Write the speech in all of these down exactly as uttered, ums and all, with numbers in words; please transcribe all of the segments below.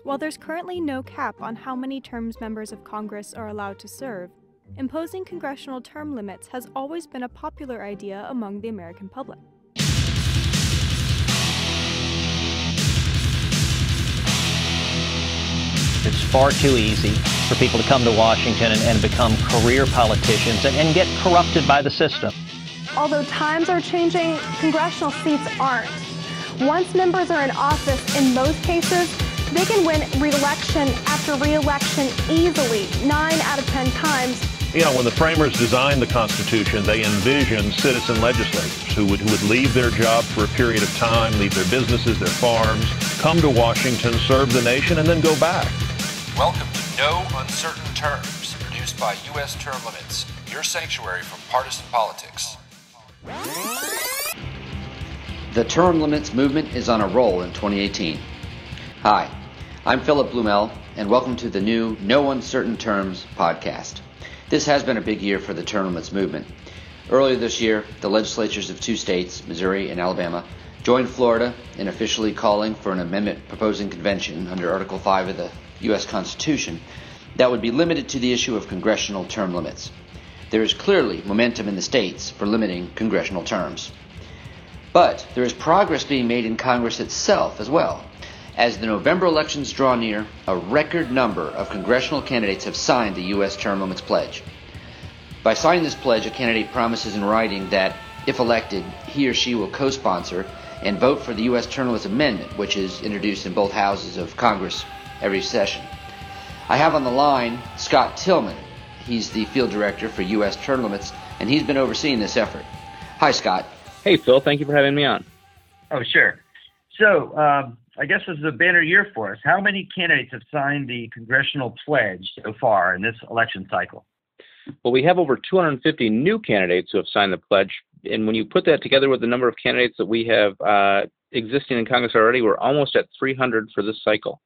While there's currently no cap on how many terms members of Congress are allowed to serve, imposing congressional term limits has always been a popular idea among the American public. It's far too easy for people to come to Washington and, and become career politicians and, and get corrupted by the system. Although times are changing, congressional seats aren't. Once members are in office, in most cases, they can win re-election after re-election easily, nine out of ten times. You know, when the framers designed the Constitution, they envisioned citizen legislators who would, who would leave their job for a period of time, leave their businesses, their farms, come to Washington, serve the nation, and then go back. Welcome to No Uncertain Terms, produced by U S Term Limits, your sanctuary from partisan politics. The term limits movement is on a roll in twenty eighteen. Hi, I'm Philip Blumel, and welcome to the new No Uncertain Terms podcast. This has been a big year for the term limits movement. Earlier this year, the legislatures of two states, Missouri and Alabama, joined Florida in officially calling for an amendment proposing convention under Article five of the U S Constitution that would be limited to the issue of congressional term limits. There is clearly momentum in the states for limiting congressional terms. But there is progress being made in Congress itself as well. As the November elections draw near, a record number of congressional candidates have signed the U S Term Limits Pledge. By signing this pledge, a candidate promises in writing that, if elected, he or she will co-sponsor and vote for the U S Term Limits Amendment, which is introduced in both houses of Congress every session. I have on the line Scott Tillman. He's the field director for U S Term Limits, and he's been overseeing this effort. Hi, Scott. Hey, Phil. Thank you for having me on. Oh, sure. So, um, I guess this is a banner year for us. How many candidates have signed the congressional pledge so far in this election cycle? Well, we have over two hundred fifty new candidates who have signed the pledge. And when you put that together with the number of candidates that we have uh, existing in Congress already, we're almost at three hundred for this cycle.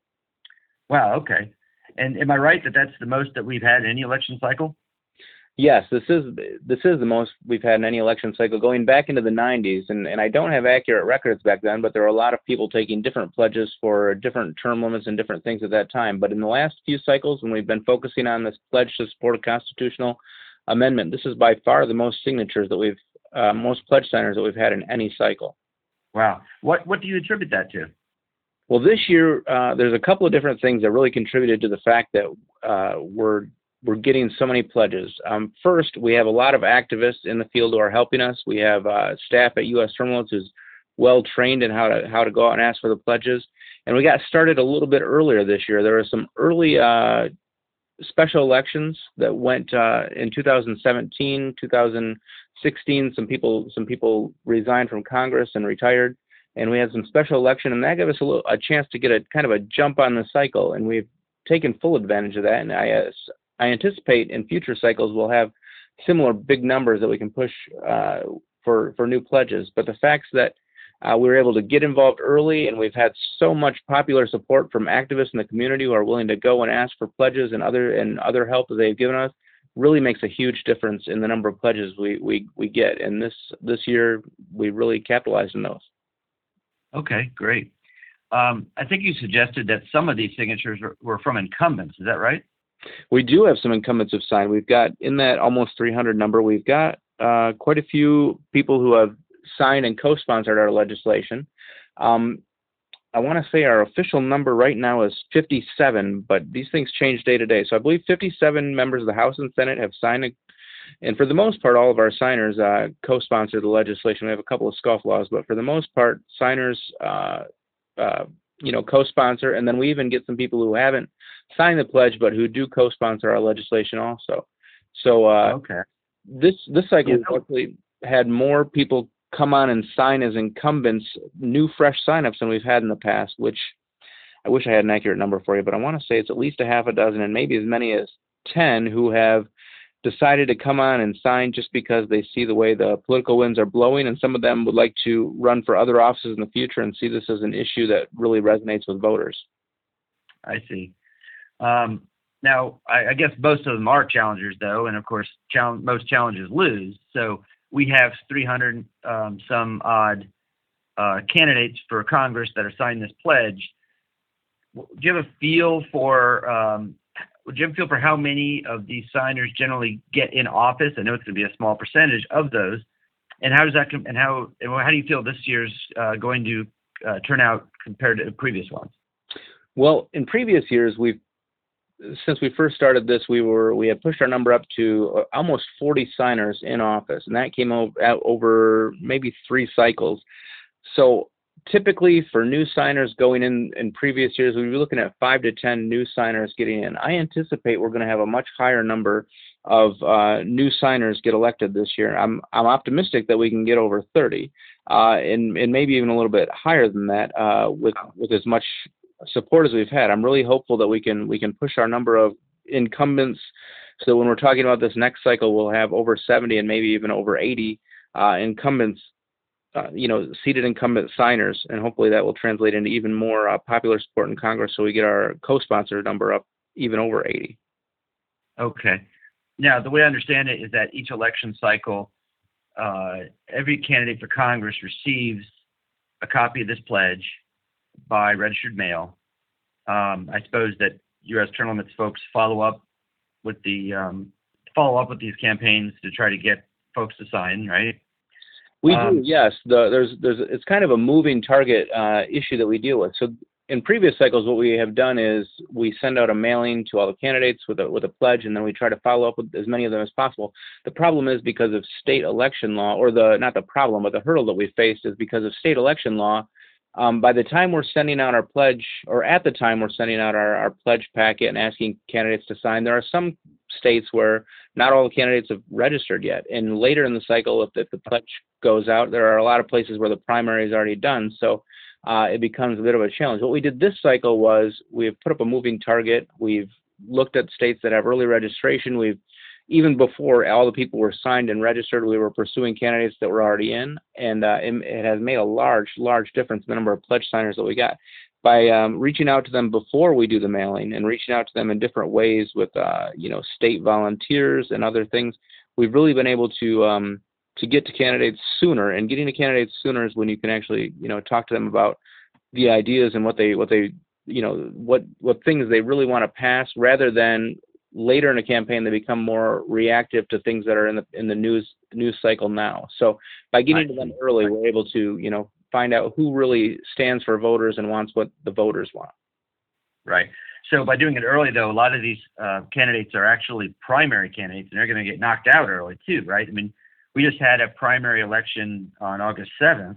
Wow, okay. And am I right that that's the most that we've had in any election cycle? Yes, this is this is the most we've had in any election cycle going back into the nineties. And, and I don't have accurate records back then, but there were a lot of people taking different pledges for different term limits and different things at that time. But in the last few cycles, when we've been focusing on this pledge to support a constitutional amendment, this is by far the most signatures that we've, uh, most pledge signers that we've had in any cycle. Wow. What, what do you attribute that to? Well, this year, uh, there's a couple of different things that really contributed to the fact that uh, we're we're getting so many pledges. Um, first, we have a lot of activists in the field who are helping us. We have uh, staff at U S Term Limits who's well trained in how to how to go out and ask for the pledges. And we got started a little bit earlier this year. There were some early uh, special elections that went uh, in two thousand seventeen, two thousand sixteen. Some people some people resigned from Congress and retired. And we had some special election, and that gave us a, little, a chance to get a kind of a jump on the cycle, and we've taken full advantage of that. And I, uh, I anticipate in future cycles we'll have similar big numbers that we can push uh, for for new pledges. But the fact that uh, we were able to get involved early, and we've had so much popular support from activists in the community who are willing to go and ask for pledges and other and other help that they've given us, really makes a huge difference in the number of pledges we we we get. And this this year we really capitalized on those. Okay, great. Um, I think you suggested that some of these signatures were, were from incumbents. Is that right? We do have some incumbents who've signed. We've got, in that almost three hundred number, we've got uh, quite a few people who have signed and co-sponsored our legislation. Um, I want to say our official number right now is fifty-seven, but these things change day to day. So I believe fifty-seven members of the House and Senate have signed, a, and for the most part, all of our signers uh, co-sponsored the legislation. We have a couple of scofflaws, but for the most part, signers, uh, uh, you know, co-sponsor, and then we even get some people who haven't signed the pledge, but who do co-sponsor our legislation also. So uh, okay. this this cycle Yeah. we actually had more people come on and sign as incumbents, new fresh signups than we've had in the past, which I wish I had an accurate number for you, but I want to say it's at least a half a dozen and maybe as many as ten who have decided to come on and sign just because they see the way the political winds are blowing, and some of them would like to run for other offices in the future and see this as an issue that really resonates with voters. I see. Um, now, I, I guess most of them are challengers, though, and of course, challenge, most challengers lose. So we have three hundred um, some odd uh, candidates for Congress that are signing this pledge. do you have a feel for um, do you have a feel for how many of these signers generally get in office? I know it's going to be a small percentage of those, and how does that and how and how do you feel this year's uh, going to uh, turn out compared to previous ones? Well, in previous years, we've since we first started this, we were we had pushed our number up to almost forty signers in office, and that came over, over maybe three cycles. So typically for new signers going in in previous years, we'd be looking at five to ten new signers getting in. I anticipate we're going to have a much higher number of uh, new signers get elected this year. I'm I'm optimistic that we can get over thirty, uh, and and maybe even a little bit higher than that uh, with with as much support as we've had. I'm really hopeful that we can we can push our number of incumbents, so when we're talking about this next cycle, we'll have over seventy and maybe even over eighty uh, incumbents, uh, you know, seated incumbent signers, and hopefully that will translate into even more uh, popular support in Congress, so we get our co-sponsor number up even over eighty. Okay. Now, the way I understand it is that each election cycle, uh, every candidate for Congress receives a copy of this pledge by registered mail. Um, I suppose that U S Term Limits folks follow up with the um, follow up with these campaigns to try to get folks to sign, right? We um, do, yes. The, there's there's it's kind of a moving target uh, issue that we deal with. So in previous cycles, what we have done is we send out a mailing to all the candidates with a with a pledge, and then we try to follow up with as many of them as possible. The problem is because of state election law, or the not the problem, but the hurdle that we faced is because of state election law. Um, by the time we're sending out our pledge, or at the time we're sending out our, our pledge packet and asking candidates to sign, there are some states where not all the candidates have registered yet. And later in the cycle, if, if the pledge goes out, there are a lot of places where the primary is already done. So uh, it becomes a bit of a challenge. What we did this cycle was we've put up a moving target. We've looked at states that have early registration. We've Even before all the people were signed and registered, we were pursuing candidates that were already in, and uh, it, it has made a large, large difference in the number of pledge signers that we got. By um, reaching out to them before we do the mailing and reaching out to them in different ways with, uh, you know, state volunteers and other things, we've really been able to um, to get to candidates sooner. And getting to candidates sooner is when you can actually, you know, talk to them about the ideas and what they, what they, you know, what what things they really want to pass, rather than later in a campaign they become more reactive to things that are in the in the news news cycle now. So by getting to them early, we're able to, you know, find out who really stands for voters and wants what the voters want. Right. So by doing it early, though, a lot of these uh, candidates are actually primary candidates, and they're going to get knocked out early too, right? I mean, we just had a primary election on August seventh.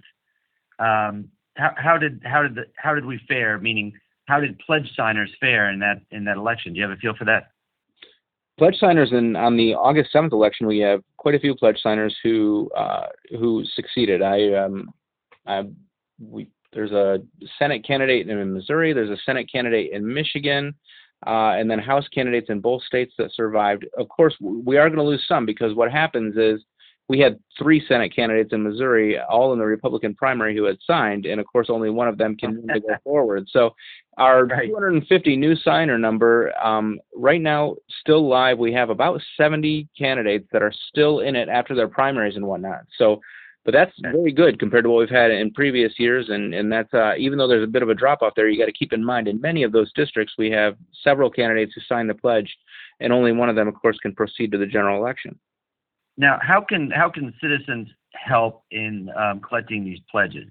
Um, how, how did how did the, how did we fare? Meaning, how did pledge signers fare in that in that election? Do you have a feel for that? Pledge signers in on the August seventh election, we have quite a few pledge signers who uh, who succeeded. I, um, I we there's a Senate candidate in Missouri, there's a Senate candidate in Michigan, uh, and then House candidates in both states that survived. Of course, we are going to lose some, because what happens is we had three Senate candidates in Missouri, all in the Republican primary, who had signed, and of course only one of them can go forward. So our right. two hundred fifty new signer number, um, right now, still live, we have about seventy candidates that are still in it after their primaries and whatnot. So, but that's very good compared to what we've had in previous years, and, and that's, uh, even though there's a bit of a drop-off there, you got to keep in mind, in many of those districts, we have several candidates who signed the pledge, and only one of them, of course, can proceed to the general election. Now, how can how can citizens help in um, collecting these pledges?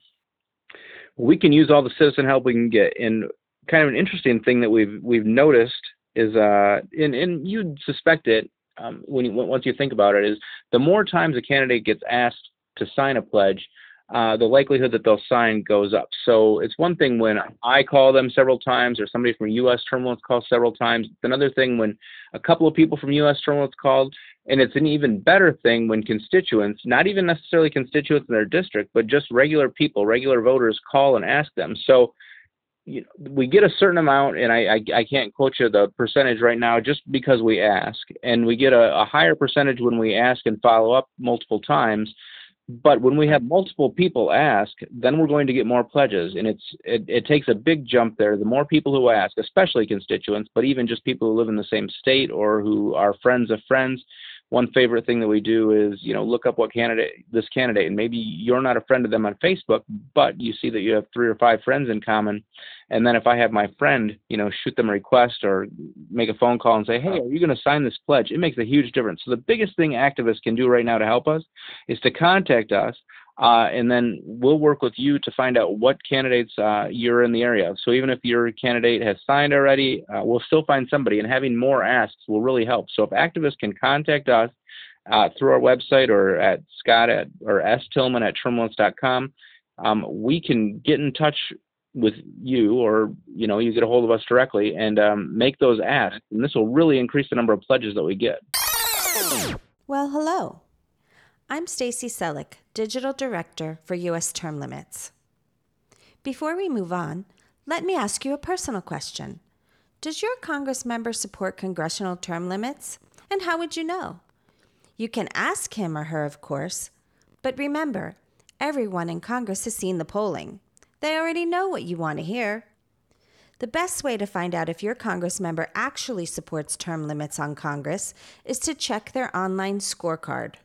We can use all the citizen help we can get. And kind of an interesting thing that we've we've noticed is, uh, and, and you'd suspect it um, when you, once you think about it, is the more times a candidate gets asked to sign a pledge, uh, the likelihood that they'll sign goes up. So it's one thing when I call them several times, or somebody from U S Term Limits calls several times. It's another thing when a couple of people from U S Term Limits called. And it's an even better thing when constituents, not even necessarily constituents in their district, but just regular people, regular voters, call and ask them. So you know, we get a certain amount, and I, I, I can't quote you the percentage right now just because we ask. And we get a, a higher percentage when we ask and follow up multiple times. But when we have multiple people ask, then we're going to get more pledges. And it's it, it takes a big jump there. The more people who ask, especially constituents, but even just people who live in the same state or who are friends of friends, one favorite thing that we do is, you know, look up what candidate, this candidate, and maybe you're not a friend of them on Facebook, but you see that you have three or five friends in common. And then if I have my friend, you know, shoot them a request or make a phone call and say, hey, are you going to sign this pledge? It makes a huge difference. So the biggest thing activists can do right now to help us is to contact us. Uh, and then we'll work with you to find out what candidates uh, you're in the area of. So even if your candidate has signed already, uh, we'll still find somebody, and having more asks will really help. So if activists can contact us uh, through our website or at Scott at or S Tillman at term limits dot com, um, we can get in touch with you, or you know, you get a hold of us directly and um, make those asks, and this will really increase the number of pledges that we get. Well, hello. I'm Stacy Selleck, Digital Director for U S Term Limits. Before we move on, let me ask you a personal question. Does your Congress member support congressional term limits? And how would you know? You can ask him or her, of course, but remember, everyone in Congress has seen the polling. They already know what you want to hear. The best way to find out if your Congress member actually supports term limits on Congress is to check their online scorecard.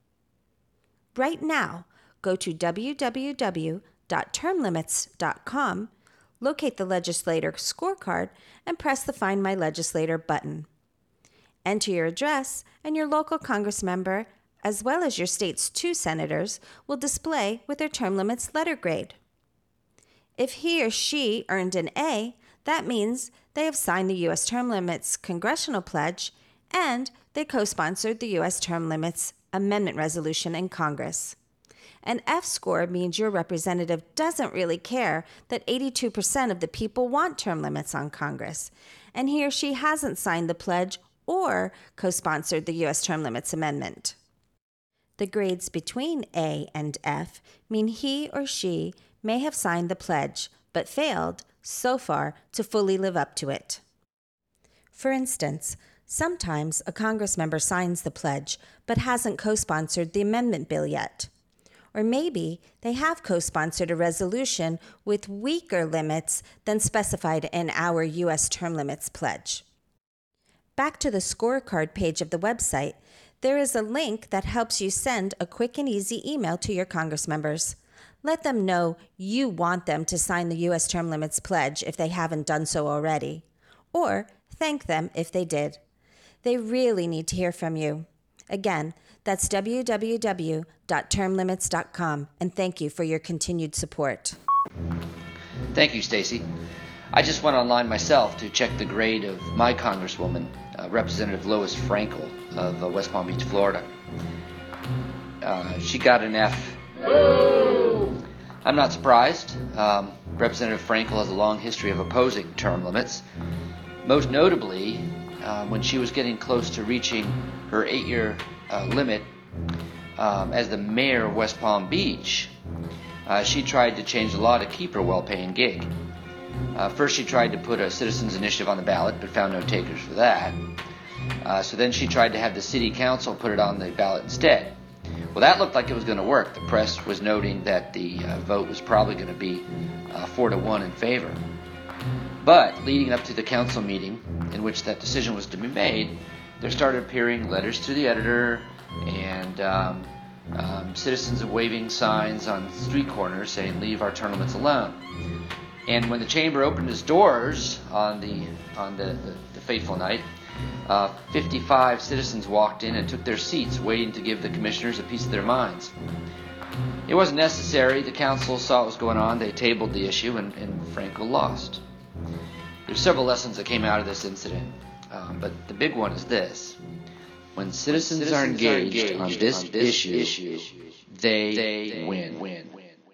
Right now, go to w w w dot term limits dot com, locate the legislator scorecard, and press the Find My Legislator button. Enter your address, and your local Congress member, as well as your state's two senators, will display with their term limits letter grade. If he or she earned an A, that means they have signed the U S Term Limits Congressional Pledge and they co-sponsored the U S Term Limits Amendment Resolution in Congress. An F score means your representative doesn't really care that eighty-two percent of the people want term limits on Congress, and he or she hasn't signed the pledge or co-sponsored the U S Term Limits Amendment. The grades between A and F mean he or she may have signed the pledge, but failed, so far, to fully live up to it. For instance, sometimes a Congress member signs the pledge, but hasn't co-sponsored the amendment bill yet. Or maybe they have co-sponsored a resolution with weaker limits than specified in our U S Term Limits pledge. Back to the scorecard page of the website, there is a link that helps you send a quick and easy email to your Congress members. Let them know you want them to sign the U S Term Limits pledge if they haven't done so already, or thank them if they did. They really need to hear from you. Again, that's w w w dot term limits dot com, and thank you for your continued support. Thank you, Stacy. I just went online myself to check the grade of my Congresswoman, uh, Representative Lois Frankel of uh, West Palm Beach, Florida. Uh, she got an F. I'm not surprised. Um, Representative Frankel has a long history of opposing term limits. Most notably, uh, when she was getting close to reaching her eight-year uh, limit um, as the mayor of West Palm Beach, uh, she tried to change the law to keep her well-paying gig. Uh, first, she tried to put a citizens' initiative on the ballot, but found no takers for that. Uh, so then she tried to have the city council put it on the ballot instead. Well, that looked like it was going to work. The press was noting that the uh, vote was probably going to be uh, four to one in favor. But leading up to the council meeting in which that decision was to be made, there started appearing letters to the editor and um, um, citizens waving signs on street corners saying, "Leave our term limits alone." And when the chamber opened its doors on the on the, the, the fateful night, uh, fifty-five citizens walked in and took their seats, waiting to give the commissioners a piece of their minds. It wasn't necessary. The council saw what was going on. They tabled the issue, and, and Frankel lost. There's several lessons that came out of this incident, um, but the big one is this. When citizens, when citizens are, engaged are engaged on this, on this issue, issue, they, they win. win.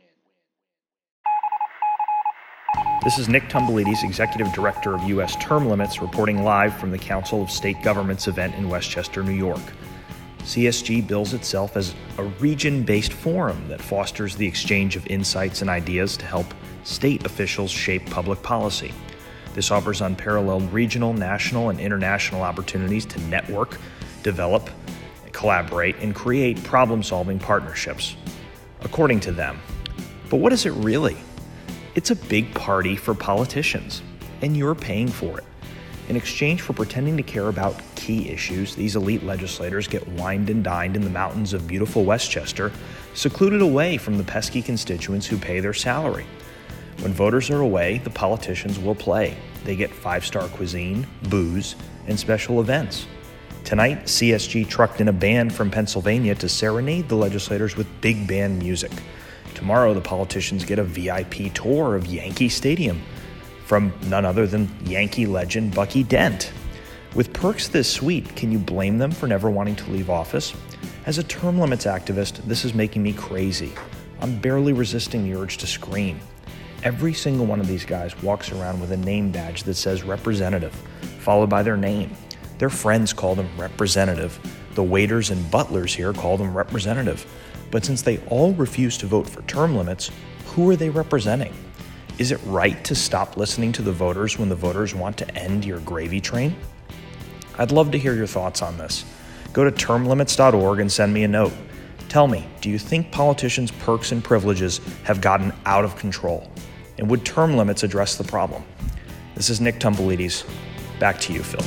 This is Nick Tumbelides, Executive Director of U S Term Limits, reporting live from the Council of State Governments event in Westchester, New York. C S G bills itself as a region-based forum that fosters the exchange of insights and ideas to help state officials shape public policy. This offers unparalleled regional, national, and international opportunities to network, develop, collaborate, and create problem-solving partnerships, according to them. But what is it really? It's a big party for politicians, and you're paying for it. In exchange for pretending to care about key issues, these elite legislators get wined and dined in the mountains of beautiful Westchester, secluded away from the pesky constituents who pay their salary. When voters are away, the politicians will play. They get five-star cuisine, booze, and special events. Tonight, C S G trucked in a band from Pennsylvania to serenade the legislators with big band music. Tomorrow, the politicians get a V I P tour of Yankee Stadium from none other than Yankee legend Bucky Dent. With perks this sweet, can you blame them for never wanting to leave office? As a term limits activist, this is making me crazy. I'm barely resisting the urge to scream. Every single one of these guys walks around with a name badge that says representative, followed by their name. Their friends call them representative. The waiters and butlers here call them representative. But since they all refuse to vote for term limits, who are they representing? Is it right to stop listening to the voters when the voters want to end your gravy train? I'd love to hear your thoughts on this. Go to term limits dot org and send me a note. Tell me, do you think politicians' perks and privileges have gotten out of control? And would term limits address the problem? This is Nick Tumblides. Back to you, Phil.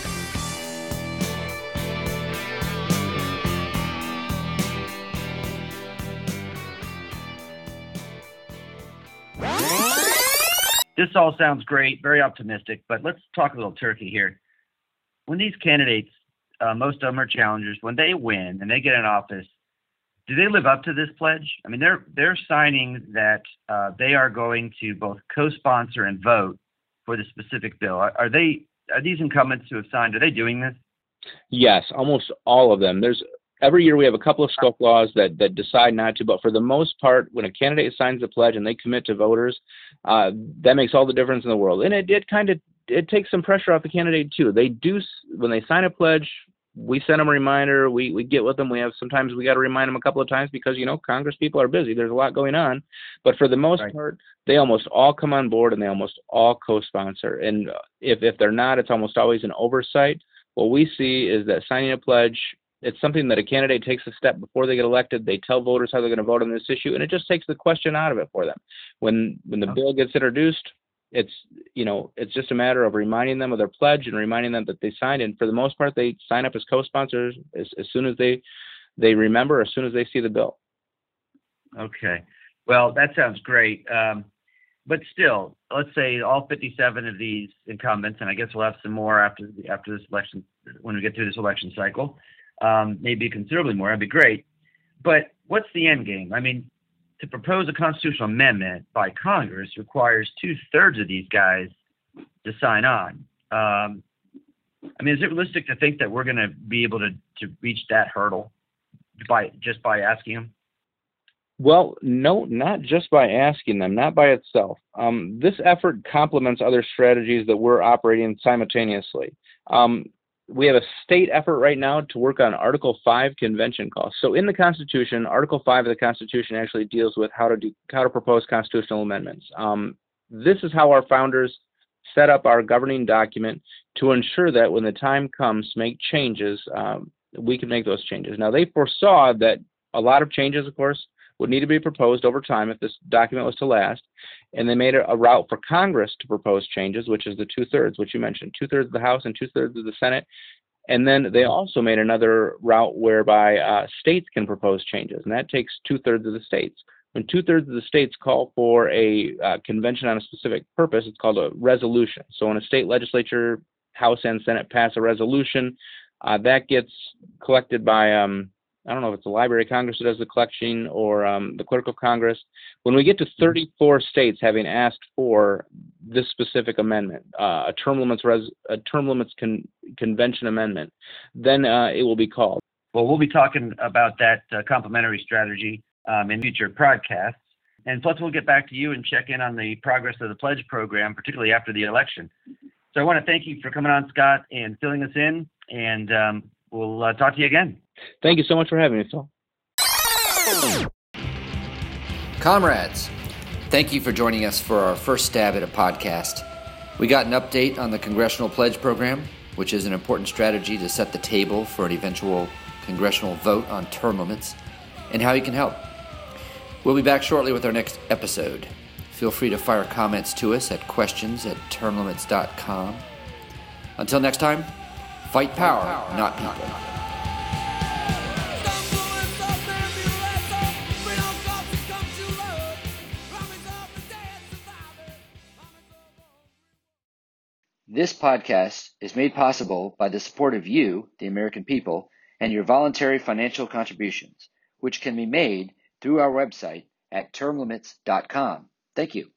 This all sounds great, very optimistic, but let's talk a little turkey here. When these candidates, uh, most of them are challengers, when they win and they get in office, do they live up to this pledge? I mean, they're they're signing that uh, they are going to both co-sponsor and vote for the specific bill. Are, are they are these incumbents who have signed? Are they doing this? Yes, almost all of them. There's every year we have a couple of scope laws that that decide not to, but for the most part, when a candidate signs the pledge and they commit to voters, uh, that makes all the difference in the world. And it did kind of it takes some pressure off the candidate too. They do when they sign a pledge. We send them a reminder. We we get with them. We have sometimes we got to remind them a couple of times because, you know, Congress people are busy. There's a lot going on. But for the most right. part, they almost all come on board and they almost all co-sponsor. And if, if they're not, it's almost always an oversight. What we see is that signing a pledge, it's something that a candidate takes a step before they get elected. They tell voters how they're going to vote on this issue, and it just takes the question out of it for them. When when the oh. bill gets introduced, it's you know it's just a matter of reminding them of their pledge and reminding them that they signed. And for the most part, they sign up as co-sponsors as, as soon as they they remember, as soon as they see the bill. Okay, well that sounds great. Um, but still, let's say all fifty-seven of these incumbents, and I guess we'll have some more after after this election when we get through this election cycle. Um, maybe considerably more. That'd be great. But what's the end game? I mean, to propose a constitutional amendment by Congress requires two-thirds of these guys to sign on. Um, I mean, is it realistic to think that we're going to be able to, to reach that hurdle by just by asking them? Well, no, not just by asking them, not by itself. Um, this effort complements other strategies that we're operating simultaneously. Um, We have a state effort right now to work on Article five convention costs. So in the Constitution, Article five of the Constitution actually deals with how to do, how to propose constitutional amendments. Um, this is how our founders set up our governing document to ensure that when the time comes to make changes, um, we can make those changes. Now, they foresaw that a lot of changes, of course, would need to be proposed over time if this document was to last. And they made a, a route for Congress to propose changes, which is the two-thirds, which you mentioned, two-thirds of the House and two-thirds of the Senate. And then they also made another route whereby uh, states can propose changes, and that takes two-thirds of the states. When two-thirds of the states call for a uh, convention on a specific purpose, it's called a resolution. So when a state legislature, House and Senate pass a resolution, uh, that gets collected by um, I don't know if it's the Library of Congress that does the collection or um, the Clerk of Congress. When we get to thirty-four states having asked for this specific amendment, uh, a term limits res- a term limits con- convention amendment, then uh, it will be called. Well, we'll be talking about that uh, complementary strategy um, in future podcasts. And plus, we'll get back to you and check in on the progress of the pledge program, particularly after the election. So I want to thank you for coming on, Scott, and filling us in. And um, we'll uh, talk to you again. Thank you so much for having me, Phil. Comrades, thank you for joining us for our first stab at a podcast. We got an update on the Congressional Pledge Program, which is an important strategy to set the table for an eventual congressional vote on term limits, and how you can help. We'll be back shortly with our next episode. Feel free to fire comments to us at questions at term limits dot com. Until next time, fight power, not people. This podcast is made possible by the support of you, the American people, and your voluntary financial contributions, which can be made through our website at term limits dot com. Thank you.